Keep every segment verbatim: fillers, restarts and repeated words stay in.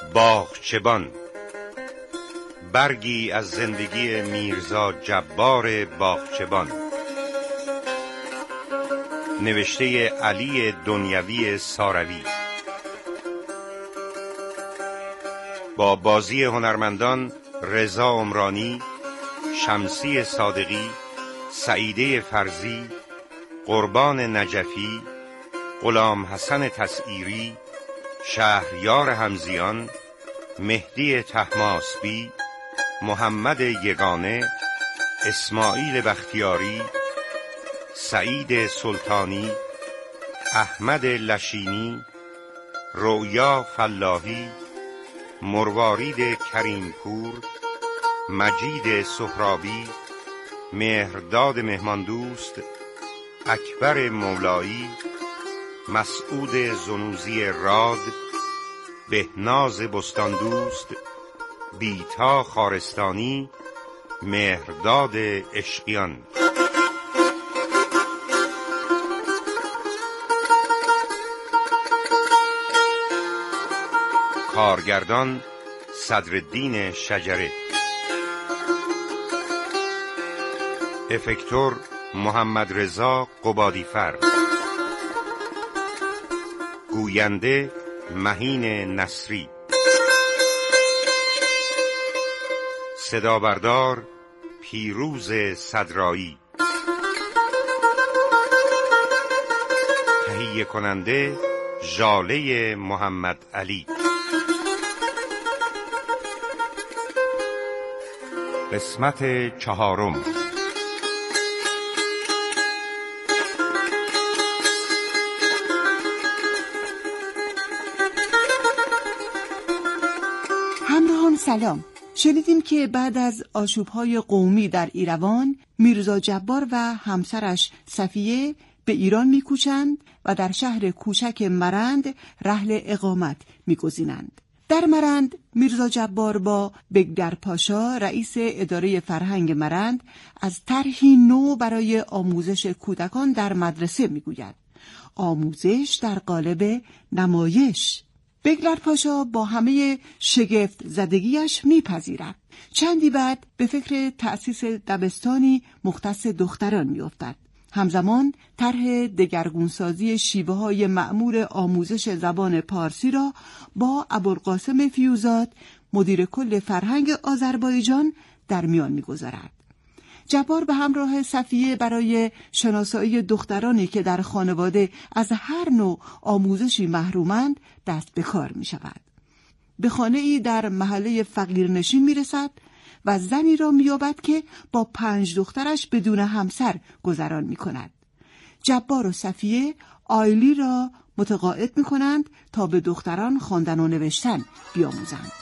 باغچبان، برگی از زندگی میرزا جبار باغچبان، نوشته علی دنیوی ساروی، با بازی هنرمندان رضا عمرانی، شمسی صادقی، سعیده فرزی، قربان نجفی، غلام حسن تسعیری، شهریار حمزیان، مهدی طهماسبی، محمد یگانه، اسماعیل بختیاری، سعید سلطانی، احمد لشینی، رؤیا فلاحی، مروارید کریمپور، مجید سهرابی، مهرداد مهماندوست، اکبر مولایی، مسعود زنوزی راد، بهناز بستاندوست، بیتا خارستانی، مهرداد عشقیان. کارگردان صدرالدین شجره، افکتور محمد رضا قبادیفر، گوینده مهین نصری، صدا بردار پیروز صدرایی، تهیه کننده ژاله محمد علی. قسمت چهارم. همراهان سلام. شنیدیم که بعد از آشوب‌های قومی در ایروان، میرزا جبار و همسرش صفیه به ایران می‌کوچند و در شهر کوچک مرند رحل اقامت می‌گزینند. در مرند میرزا جبار با بگدر پاشا رئیس اداره فرهنگ مرند از طرحی نو برای آموزش کودکان در مدرسه میگوید. آموزش در قالب نمایش. بگدر پاشا با همه شگفت زدگیش میپذیرد. چندی بعد به فکر تأسیس دبستانی مختص دختران میافتد. همزمان طرح دگرگونسازی شیوه‌های مأمور آموزش زبان پارسی را با ابوالقاسم فیوزات، مدیر کل فرهنگ آذربایجان، در میان می‌گذارد. جبار به همراه صفیه برای شناسایی دخترانی که در خانواده از هر نوع آموزشی محرومند دست به کار می‌شود. به خانه‌ای در محله فقیرنشین می‌رسد و زنی را می‌یابد که با پنج دخترش بدون همسر گذران می‌کند. جبار و صفیه آیلی را متقاعد می‌کنند تا به دختران خواندن و نوشتن بیاموزند.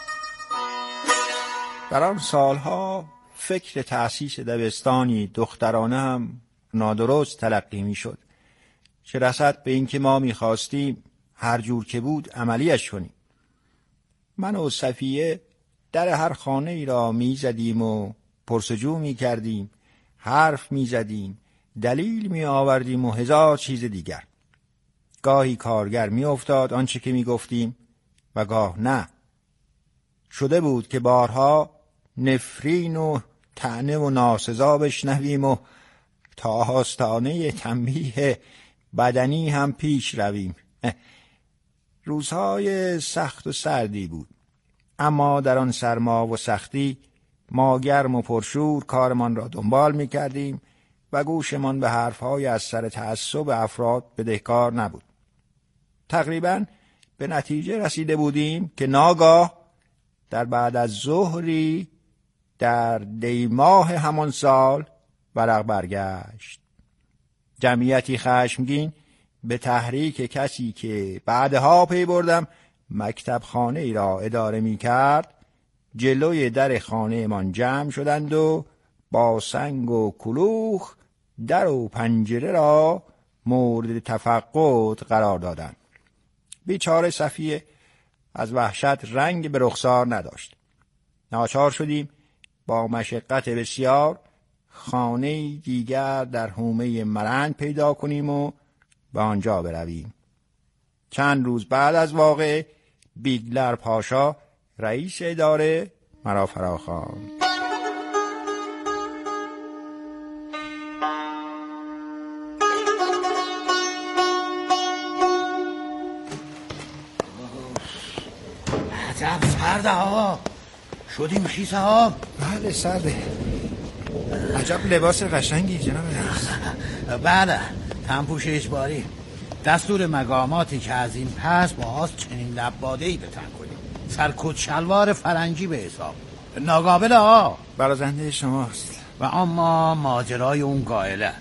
در آن سالها فکر تأسیس دبستانی دخترانه هم نادرست تلقی می‌شد. چه رسد به اینکه ما می‌خواستیم هر جور که بود عملیش کنیم. من و صفیه در هر خانه ای را می زدیم و پرسجو می کردیم، حرف می زدیم، دلیل می آوردیم و هزار چیز دیگر. گاهی کارگر می افتاد آنچه که می گفتیم و گاه نه. شده بود که بارها نفرین و طعنه و ناسزا بشنویم و تا آستانه تنبیه بدنی هم پیش رویم. روزهای سخت و سردی بود، اما در آن سرما و سختی ما گرم و پرشور کارمان را دنبال می کردیم و گوشمان به حرفهای از سر تعصب افراد بدهکار نبود. تقریباً به نتیجه رسیده بودیم که ناگاه در بعد از ظهری در دی ماه همان سال ورق برگشت. جمعیتی خشمگین به تحریک کسی که بعدها پی بردم مکتب خانه ای را اداره می کرد جلوی در خانه من جمع شدند و با سنگ و کلوخ در و پنجره را مورد تفقد قرار دادند. بیچاره صفیه از وحشت رنگ به رخسار نداشت. ناچار شدیم با مشقت بسیار خانه دیگر در حومه مرند پیدا کنیم و به آنجا برویم. چند روز بعد از واقعه بیگلر پاشا رئیس اداره مرا فراخواند. عجب سرده ها، شدیم خیسه ها. بله سرده. عجب لباس قشنگی جناب رئیس. بله، تنپوش اجباری. دستور مقاماتی که از این پس باز چنین لباده‌ای به تن کنیم. سرکوت شلوار فرنگی به حساب. ناقابل ها. برازنده شماست. و اما ماجرای اون قائله.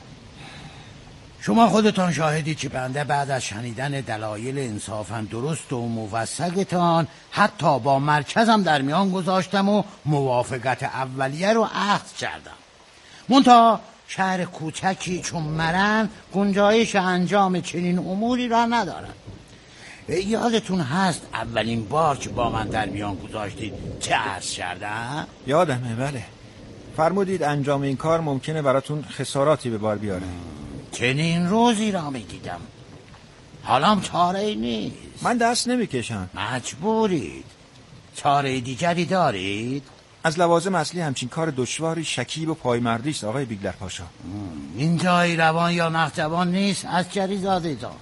شما خودتان شاهدید که بنده بعد از شنیدن دلایل انصافاً درست و موثقتان حتی با مرکزم در میان گذاشتم و موافقت اولیه رو اخذ کردم. منتها شهر کوچکی چون مرن گنجایش انجام چنین اموری را ندارد. یادتون هست اولین بار که با من در میان گذاشتید چه عرض کردم؟ یادمه بله. فرمودید انجام این کار ممکنه براتون خساراتی به بار بیاره. چنین روزی را میدیدم. حالام چاره نیست. من دست نمیکشم. مجبورید. چاره دیگری دارید؟ از لوازم اصلی همچین کار دشواری شکیب و پایمردی است آقای بیگلر پاشا. اینجا ایروان یا نخجوان نیست از جریزاده جان.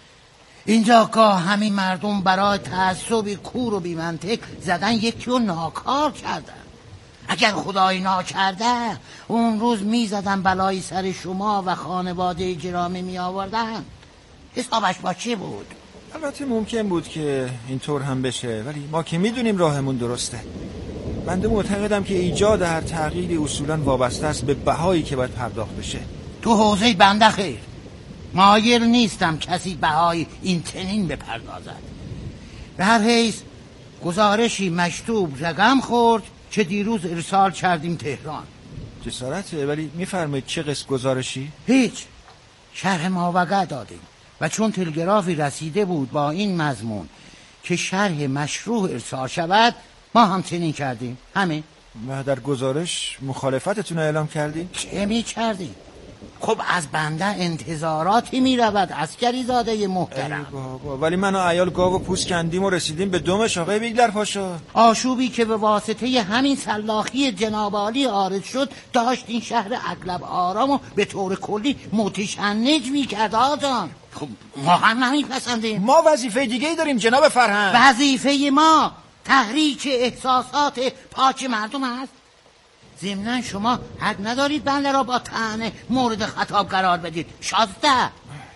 اینجا گاه همین مردم برای تعصبی کور و بی‌منطق زدن یکی رو ناکار کردن. اگر خدای ناکرده اون روز می زدن بلایی سر شما و خانواده گرامی می آوردن. حسابش با چی بود؟ البته ممکن بود که اینطور هم بشه، ولی ما که میدونیم راهمون درسته. بنده معتقدم که ایجاد هر تغییری اصولاً وابسته است به بهایی که باید پرداخت بشه. تو حوزه بنده خیر مایل نیستم کسی بهای این تنین بپردازد. به هر حیث گزارشی مکتوب رقم خورد که دیروز ارسال کردیم تهران. جسارته، ولی میفرمایید چه قسم گزارشی؟ هیچ، شرح ماوقع دادیم و چون تلگرافی رسیده بود با این مضمون که شرح مشروع ارسال شود ما هم چنین کردیم. همین. و در گزارش مخالفتتون رو اعلام کردیم؟ چه می کردیم؟ خب از بنده انتظاراتی می رود عسکری زاده محترم. بابا، ولی من و عیال گاو و پوست کندیم و رسیدیم به دومش آقای بیگلر پاشا. آشوبی که به واسطه همین سلاخی جناب عالی عارض شد داشت این شهر اغلب آرام و به طور کلی متشنج می کرد آجان. خب ما هم نمی پسندیم. ما وظیفه دیگه ای داریم جناب فرهنگ. وظیفه ما تحریک احساسات پاک مردم است. ضمناً شما حق ندارید بنده را با طعنه مورد خطاب قرار بدید. شازده.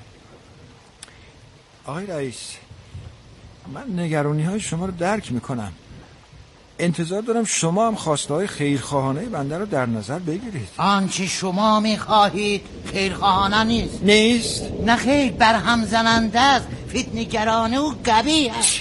آقای رئیس، من نگرانی های شما رو درک میکنم. انتظار دارم شما هم خواسته های خیرخواهانه بنده رو در نظر بگیرید. آنچه شما میخواهید خیرخواهانه نیست. نیست؟ نه خیر، برهم زننده است، فتنه‌گرانه و قبیح است.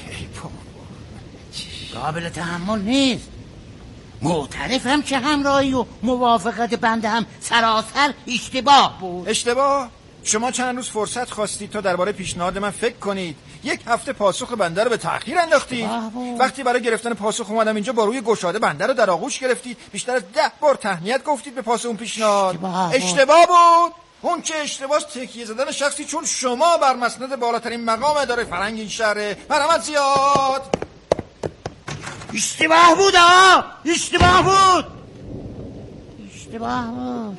قابل تحمل نیست. معترفم که همراهی و موافقت بنده هم سراسر اشتباه بود. اشتباه؟ شما چند روز فرصت خواستید تا درباره پیشنهاد من فکر کنید. یک هفته پاسخ بنده رو به تأخیر انداختید. وقتی برای گرفتن پاسخ اومدم اینجا با روی گشاده بنده رو در آغوش گرفتید. بیشتر از ده بار تهنیت گفتید به پاس اون پیشنهاد. اشتباه, اشتباه بود. اون که اشتباهش تکیه زدن شخصی چون شما بر مسند بالاترین مقام اداره فرهنگ این شهره. مرحمت زیاد. اشتباه بود آه اشتباه بود اشتباه بود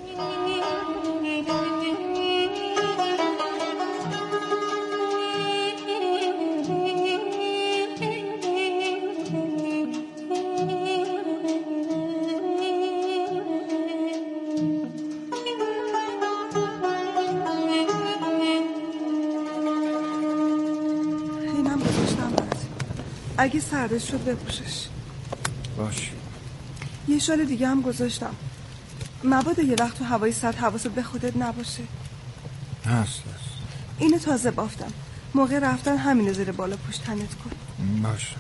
اینم گذاشتم برات، اگه سردش شد بپوشش. باش. یه شال دیگه هم گذاشتم، مبادا یه وقت تو هوای سرد حواست به خودت نباشه. هست هست. اینو تازه بافتم، موقع رفتن همینو زیر بالا پشت تنت کن. باش.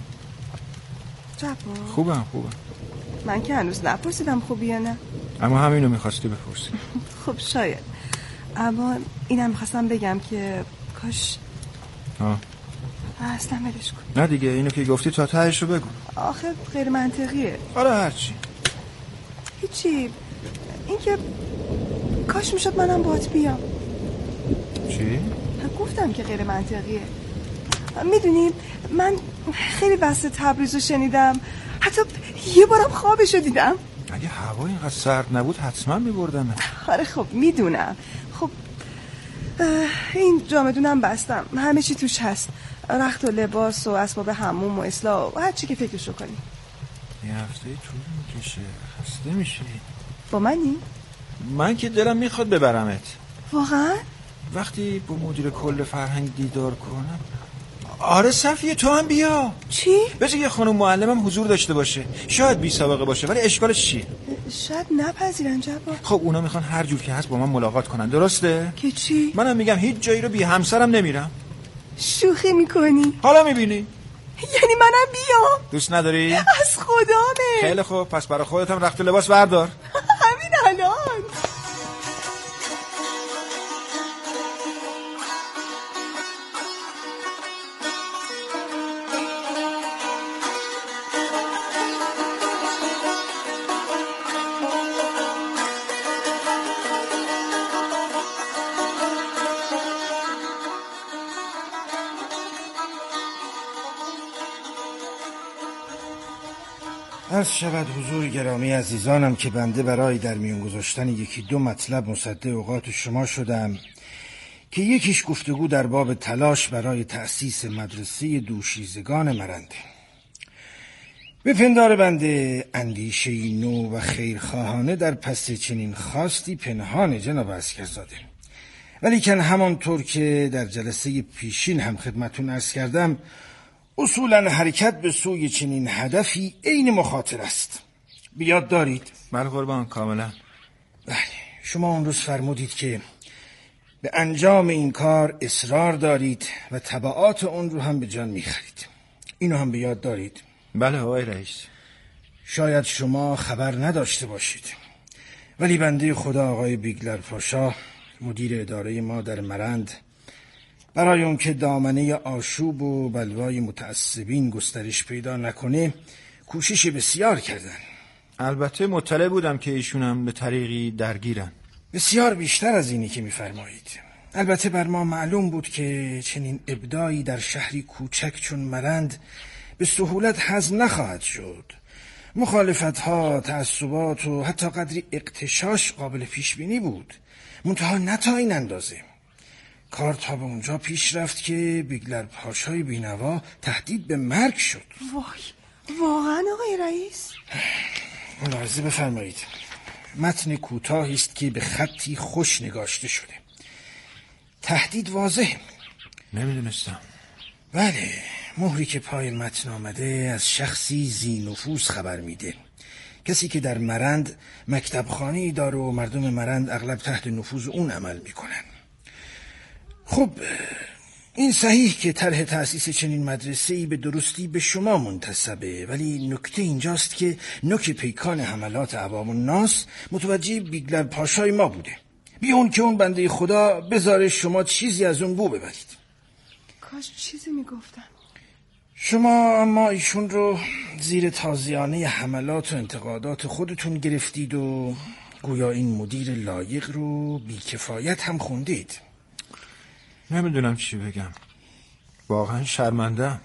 جبار خوبم خوبم. من که هنوز نپرسیدم خوبی یا نه. اما همینو میخواستی بپرسی. خب شاید، اما اینم میخواستم بگم که کاش ها اصلا ولش کن. نه دیگه، اینو که گفتی تا تهش رو بگو. آخه غیر منطقیه. آره هرچی. هیچی، این که کاش میشد منم باهات بیام. چی؟ گفتم که غیر منطقیه. میدونی من خیلی بحث تبریز رو شنیدم، حتی یه بارم خوابشو دیدم. اگه هوا اینقدر سرد نبود حتما میبردم. آره خب میدونم. خب این جامدونم بستم، همه چی توش هست، رخت و لباس و اسباب حموم و اصلاح و هر چی که فکرشو کنی. یه هفته طول میکشه، خسته میشی. با منی؟ من که دلم میخواد ببرمت. واقعا؟ وقتی با مدیر کل فرهنگ دیدار کنم. آره صفیه تو هم بیا. چی؟ بذار یه خانم معلمم حضور داشته باشه، شاید بی سابقه باشه ولی اشکالش چیه؟ شاید نپذیرن جبار. خب اونا میخوان هر جور که هست با من ملاقات کنن، درسته؟ که چی؟ منم میگم هیچ جایی رو بی همسرم نمیرم. شوخی میکنی؟ حالا میبینی؟ یعنی منم بیام؟ دوست نداری؟ از خدامه. خیلی خوب، پس برای خودت هم رخت و لباس بردار. همین الان. عرض شود حضور گرامی عزیزانم که بنده برای در میون گذاشتن یکی دو مطلب مصد اوقات شما شدم که یکیش گفتگو در باب تلاش برای تأسیس مدرسه دوشیزگان مرنده. بپندار بنده اندیشه نو و خیرخواهانه در پس چنین خواستی پنهان جناب عسکرزاده، ولیکن همانطور که در جلسه پیشین هم خدمتون عرض کردم اصولا حرکت به سوی چنین هدفی عین مخاطر است. بیاد دارید؟ بله قربان، کاملا. بله، شما اون روز فرمودید که به انجام این کار اصرار دارید و تبعات اون رو هم به جان میخرید. اینو هم به یاد دارید؟ بله آقای رئیس. شاید شما خبر نداشته باشید ولی بنده خدا آقای بیگلر پاشا مدیر اداره ما در مرند برای اون که دامنه آشوب و بلوای متعصبین گسترش پیدا نکنه کوشش بسیار کردن. البته مطلع بودم که ایشون هم به طریقی درگیرن. بسیار بیشتر از اینی که میفرمایید. البته بر ما معلوم بود که چنین ابداعی در شهری کوچک چون مرند به سهولت هضم نخواهد شد. مخالفت‌ها، تعصبات و حتی قدری اغتشاش قابل پیش بینی بود، منتها نه تا این اندازه. کار تا به اونجا پیش رفت که بیگلر پاشای بینوا تهدید به مرگ شد. وای، واقعا آقای رئیس؟ ملاحظه بفرمایید. متن کوتاهی است که به خطی خوش نگاشته شده. تهدید واضحه. نمیدونستم. بله، مهری که پای متن آمده از شخصی ذی نفوذ خبر میده، کسی که در مرند مکتبخانه‌ای داره و مردم مرند اغلب تحت نفوذ اون عمل میکنن. خب این صحیح که طرح تأسیس چنین مدرسه‌ای به درستی به شما منتسبه، ولی نکته اینجاست که نوک پیکان حملات عوام الناس متوجه بیگلر پاشای ما بوده، بی اون که اون بنده خدا بذاره شما چیزی از اون بو ببرید. کاش چیزی میگفتن. شما اما ایشون رو زیر تازیانه حملات و انتقادات خودتون گرفتید و گویا این مدیر لایق رو بیکفایت هم خوندید. نمیدونم چی بگم، واقعا شرمنده‌ام.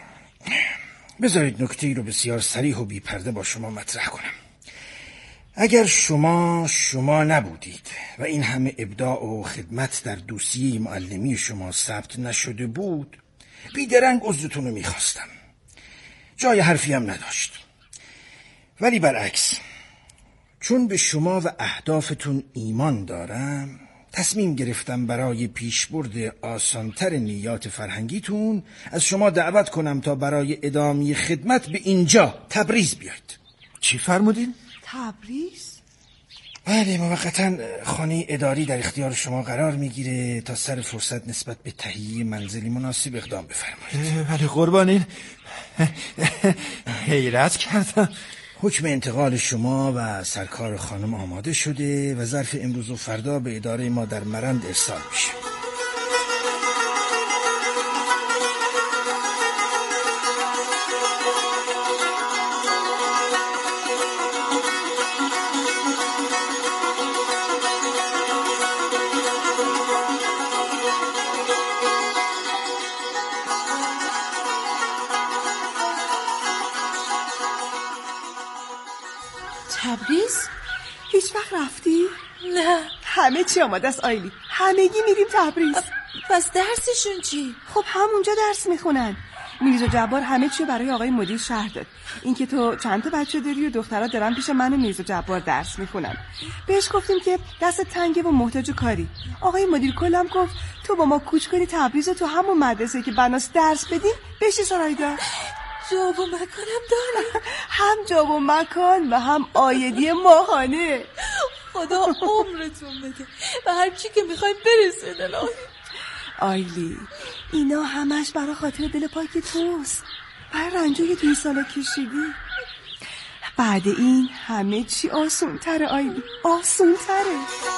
بذارید نکته‌ای رو بسیار صریح و بی‌پرده با شما مطرح کنم. اگر شما شما نبودید و این همه ابداع و خدمت در دوسیه معلمی شما ثبت نشده بود، بیدرنگ عذرتون رو میخواستم، جای حرفی هم نداشت. ولی برعکس، چون به شما و اهدافتون ایمان دارم، تصمیم گرفتم برای پیشبرد آسانتر نیات فرهنگیتون از شما دعوت کنم تا برای ادامه خدمت به اینجا تبریز بیاید. چی فرمودین؟ تبریز؟ بله، موقتا خانه اداری در اختیار شما قرار میگیره تا سر فرصت نسبت به تهیه منزلی مناسب اقدام بفرمایید. ولی قربانین حیرت کردم. حکم انتقال شما و سرکار خانم آماده شده و ظرف امروز و فردا به اداره ما در مرند ارسال میشه. تبریز؟ هیچ وقت رفتی؟ نه. همه چی آماده است آیلی، همگی میریم تبریز. پس درسشون چی؟ خب همونجا درس میخونن. میرزا جبار همه چی برای آقای مدیر شرح داد. اینکه تو چند تا بچه داری و دخترها دارن پیش من و میرزا جبار درس میخونن. بهش گفتیم که دست تنگه و محتاج کاری. آقای مدیر کلم گفت تو با ما کوچ کنی تبریز و تو همون مدرسه که بناس درس بدیم بشی سرایدار. جا و مکانم داره. هم جا و مکان و هم آیدی ماهانه. خدا عمرتون بده و هر چی که میخوایم برسه دلال. آیلی اینا همش برای خاطر دل پاک توست، برای رنجوی توی سالا کشیدی. بعد این همه چی آسون تره آیلی، آسون تره.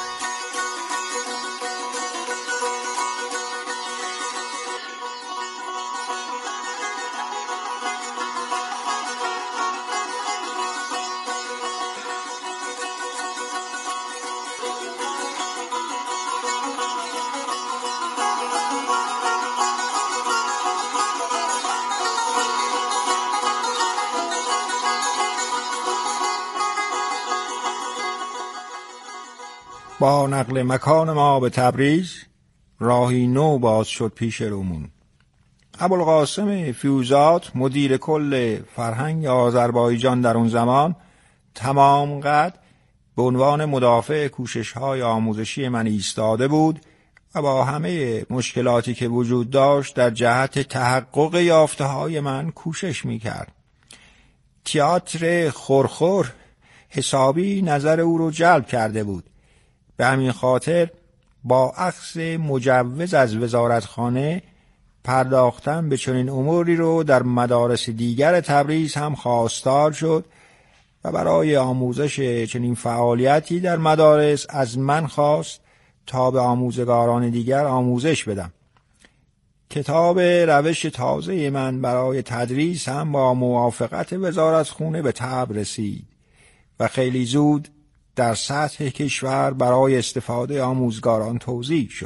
با نقل مکان ما به تبریز راهی نو باز شد پیش رومون. ابوالقاسم فیوزات مدیر کل فرهنگ آذربایجان در اون زمان تمام قد به عنوان مدافع کوشش‌های آموزشی من ایستاده بود و با همه مشکلاتی که وجود داشت در جهت تحقق یافته‌های من کوشش می‌کرد. تئاتر خورخور حسابی نظر او رو جلب کرده بود. به همین خاطر با اخذ مجوز از وزارتخانه پرداختن به چنین اموری رو در مدارس دیگر تبریز هم خواستار شد و برای آموزش چنین فعالیتی در مدارس از من خواست تا به آموزگاران دیگر آموزش بدم. کتاب روش تازه من برای تدریس هم با موافقت وزارتخانه به طبع رسید و خیلی زود در سطح کشور برای استفاده آموزگاران توزیع شد.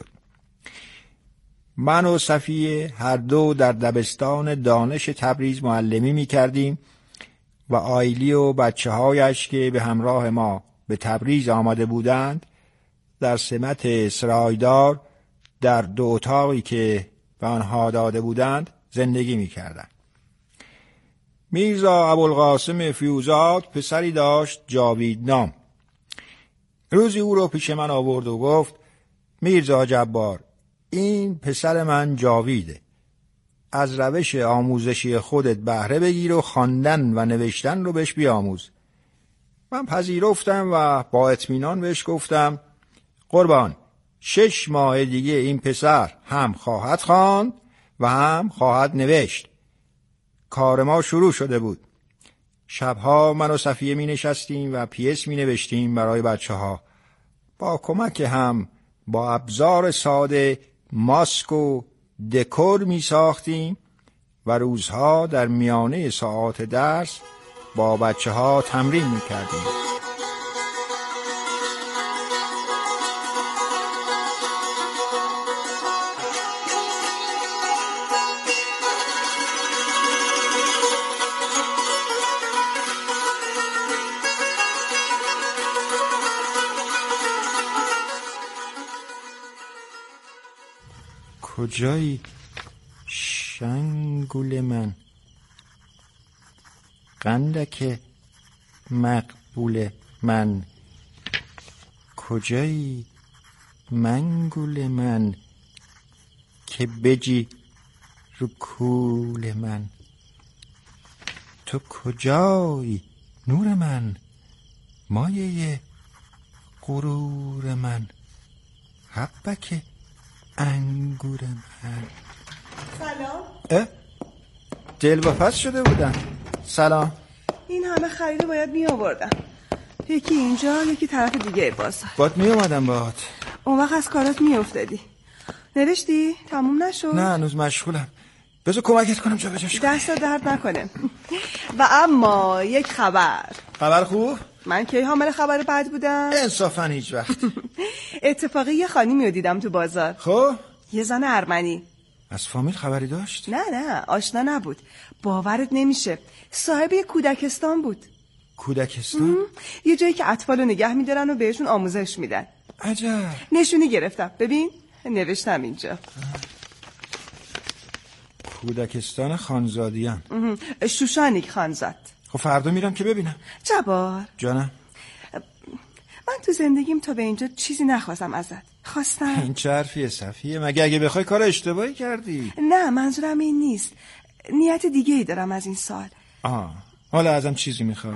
من و صفیه هر دو در دبستان دانش تبریز معلمی می کردیم و آیلی و بچه هایش که به همراه ما به تبریز آمده بودند در سمت سرایدار در دو اتاقی که به آنها داده بودند زندگی می کردند. میرزا ابوالقاسم فیوزات پسری داشت جاوید نام. روزی او رو پیش من آورد و گفت میرزا جبار، این پسر من جاویده. از روش آموزشی خودت بهره بگیر و خواندن و نوشتن رو بهش بیاموز. من پذیرفتم و با اطمینان بهش گفتم قربان، شش ماه دیگه این پسر هم خواهد خواند و هم خواهد نوشت. کار ما شروع شده بود. شبها من و صفیه می نشستیم و پیس می نوشتیم برای بچه ها. با کمک هم با ابزار ساده ماسک و دکور می ساختیم و روزها در میانه ساعات درس با بچه ها تمرین می کردیم. کجایی شنگول من، قندک مقبول من، کجایی منگول من که بجی رو کول من. تو کجایی نور من، مایه غرور من، حبک انگور من. سلام. اه؟ دل بپس شده بودن. سلام. این همه خریده باید می آوردم، یکی اینجا یکی طرف دیگه بازار. باید می اومدم باهات. اون وقت از کارات می افتادی. نوشتی؟ تموم نشد؟ نه هنوز مشغولم. بذار کمکت کنم جا بجاش کنم. دست درد نکنه. و اما یک خبر. خبر خوب؟ من کی حامل خبر بد بودم؟ انصافا هیچ وقت. اتفاقی یه خانمی رو دیدم تو بازار. خب یه زن ارمنی. از فامیل خبری داشت؟ نه نه آشنا نبود. باورت نمیشه، صاحب یه کودکستان بود. کودکستان؟ یه جایی که اطفال رو نگه میدارن و بهشون آموزش میدن. عجب. نشونی گرفتم، ببین نوشتم اینجا. کودکستان خانزادیان. شوشانیک خانزاد. خب فردا میرم که ببینم. جبار جانم. من تو زندگیم تا به اینجا چیزی نخواستم ازت. خواستم این چه حرفیه صفیه؟ مگه اگه بخوای کار اشتباهی کردی؟ نه منظورم این نیست، نیت دیگه ای دارم از این سال. آه حالا ازم چیزی میخوای؟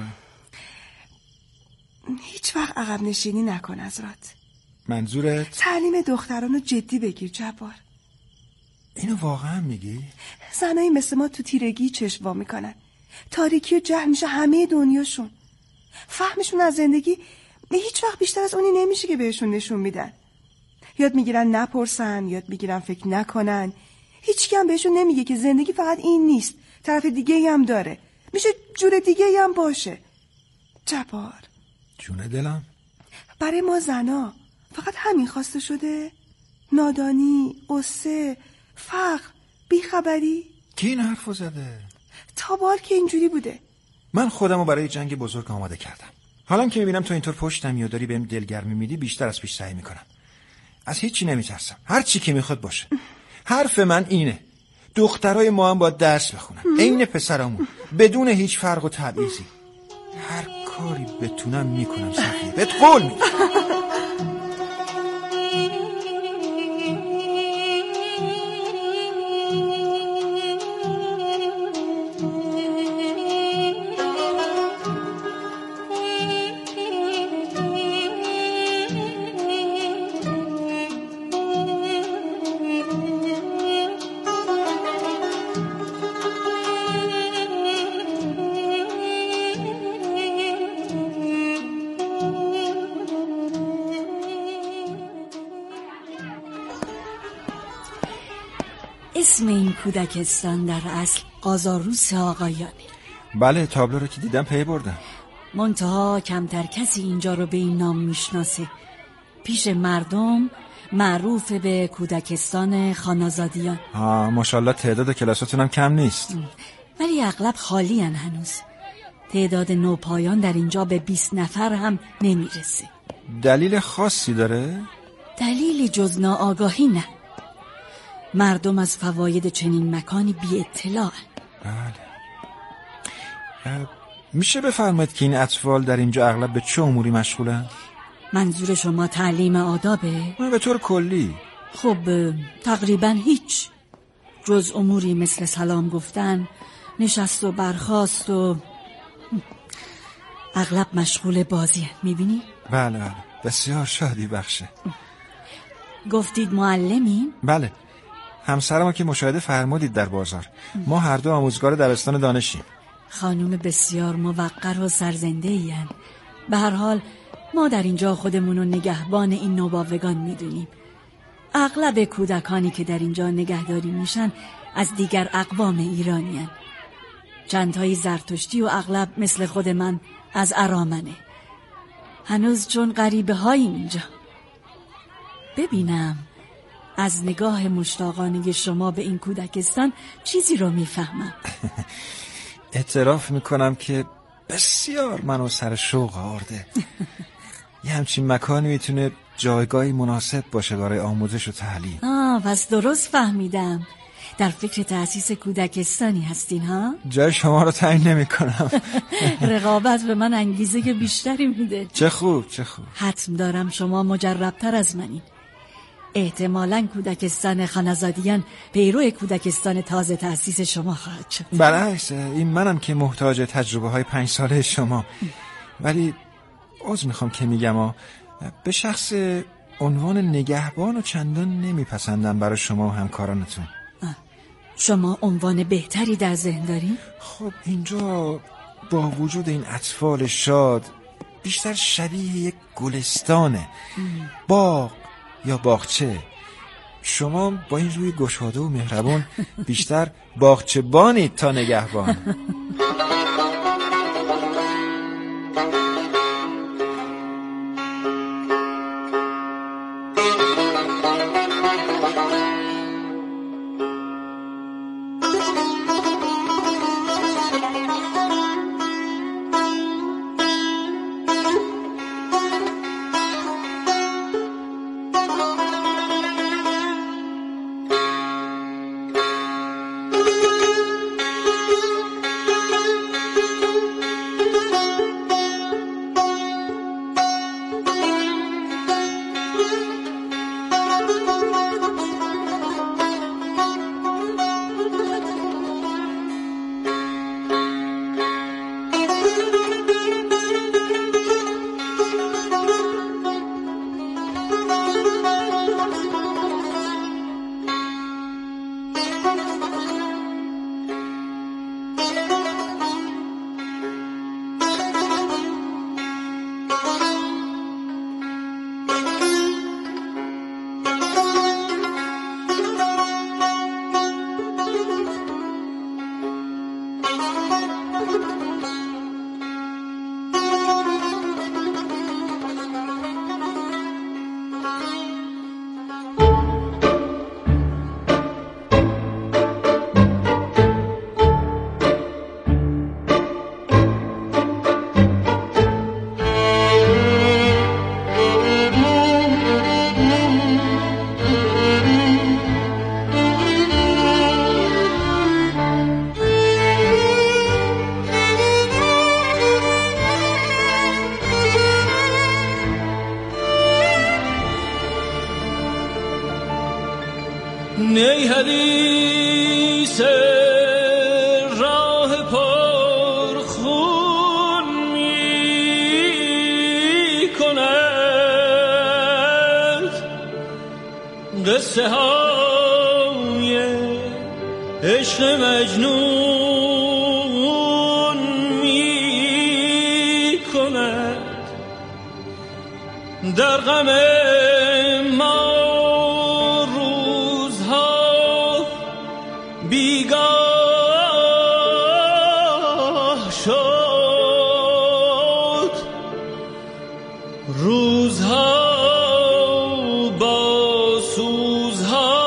هیچ وقت عقب نشینی نکن حضرت. منظورت؟ تعلیم دخترانو جدی بگیر جبار. اینو واقعا میگی؟ زنایی مثل ما تو تیرگی چشم وا میکنن، تاریکی و جهل میشه همه دنیاشون. فهمشون از زندگی هیچ وقت بیشتر از اونی نمیشه که بهشون نشون میدن. یاد میگیرن نپرسن، یاد میگیرن فکر نکنن. هیچکی هم بهشون نمیگه که زندگی فقط این نیست، طرف دیگه هم داره، میشه جور دیگه هم باشه. جبار جون دلم، برای ما زنا فقط همین خواسته شده؟ نادانی، قصه، فقر، بیخبری؟ کی این حرفو زده؟ تا بال که اینجوری بوده. من خودمو برای جنگ بزرگ آماده کردم. حالا که میبینم تو اینطور پشتمی و داری بهم دلگرمی میدی، بیشتر از پیش سعی میکنم. از هیچی نمیترسم، هر چی که میخواد باشه. حرف من اینه، دخترای ما هم باید درس بخونن عین پسرامون، بدون هیچ فرق و تبعیضی. هر کاری بتونم میکنم صفیه، بهت قول میدم. اسم این کودکستان در اصل قازاروس آقایانه. بله تابلو رو که دیدم پی بردم. منتها کمتر کسی اینجا رو به این نام میشناسه. پیش مردم معروف به کودکستان خانزادیان. ها ماشاءالله تعداد کلاساتون هم کم نیست. ولی اغلب خالی هن هنوز. تعداد نوپایان در اینجا به بیست نفر هم نمیرسه. دلیل خاصی داره؟ دلیلی جز ناآگاهی نه. مردم از فواید چنین مکانی بی اطلاع. بله. میشه بفرمایید که این اطفال در اینجا اغلب به چه اموری مشغولن؟ منظور شما تعلیم آدابه؟ نه به طور کلی. خب تقریبا هیچ، جز اموری مثل سلام گفتن، نشست و برخاست و اغلب مشغول بازی. میبینی؟ بله بله بسیار شادی بخشه. گفتید معلمین؟ بله همسرم که مشاهده فرمودید در بازار. ما هر دو آموزگار دبستان دانشیم. خانوم بسیار موقر و سرزنده این. به هر حال ما در اینجا خودمونو نگهبان این نوباوگان میدونیم. اغلب کودکانی که در اینجا نگهداری میشن از دیگر اقوام ایرانیان. چندتایی زرتشتی و اغلب مثل خود من از ارامنه. هنوز چون غریبه هاییم اینجا. ببینم از نگاه مشتاقانه شما به این کودکستان چیزی رو میفهمم. اعتراف میکنم که بسیار منو سر شوق آورده. یه همچین مکانی میتونه جایگاهی مناسب باشه برای آموزش و تعلیم. آه پس درست فهمیدم. در فکر تأسیس کودکستانی هستین ها؟ جای شما رو تعیین نمیکنم. رقابت به من انگیزه بیشتری میده. چه خوب چه خوب. حتم دارم شما مجربتر از منین. احتمالاً کودکستان خانزادیان پیرو کودکستان تازه تأسیس شما خواهد شد. برعکس این منم که محتاج تجربه های پنج ساله شما. ولی عذر میخوام که میگم ها، به شخص عنوان نگهبان و چندان نمیپسندم برای شما و همکارانتون. شما عنوان بهتری در ذهن دارین؟ خب اینجا با وجود این اطفال شاد بیشتر شبیه یک گلستانه، باغ یا باغچه. شما با این روی گشاده و مهربان بیشتر باغچه بانید تا نگهبان. نی حدیث راه پر خون می کند، قصه های عشق مجنون می کند، در غم ما بیگاه شد، روزها با سوزها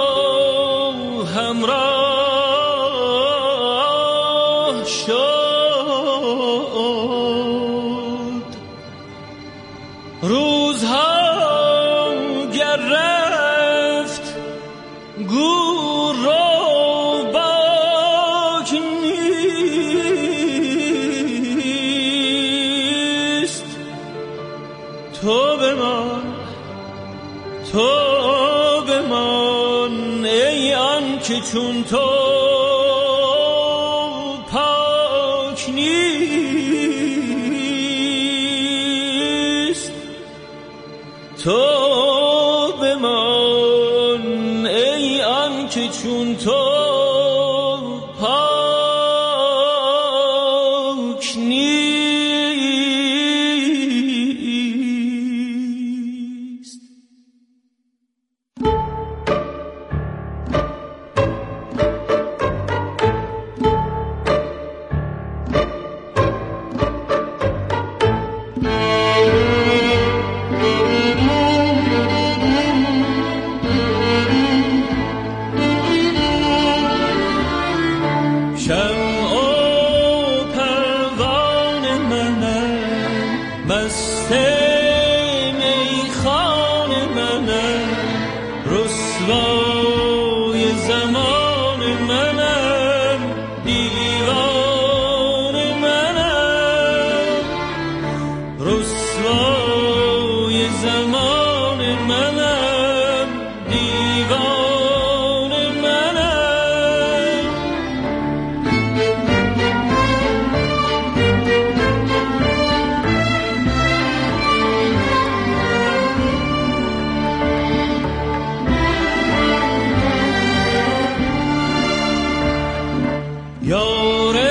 همراه شد، روزها گر رفت گور را تو بمان، تو بمان ای آن که چون تو پاک نیست، تو بمان ای آن که چون تو پاک نیست. یار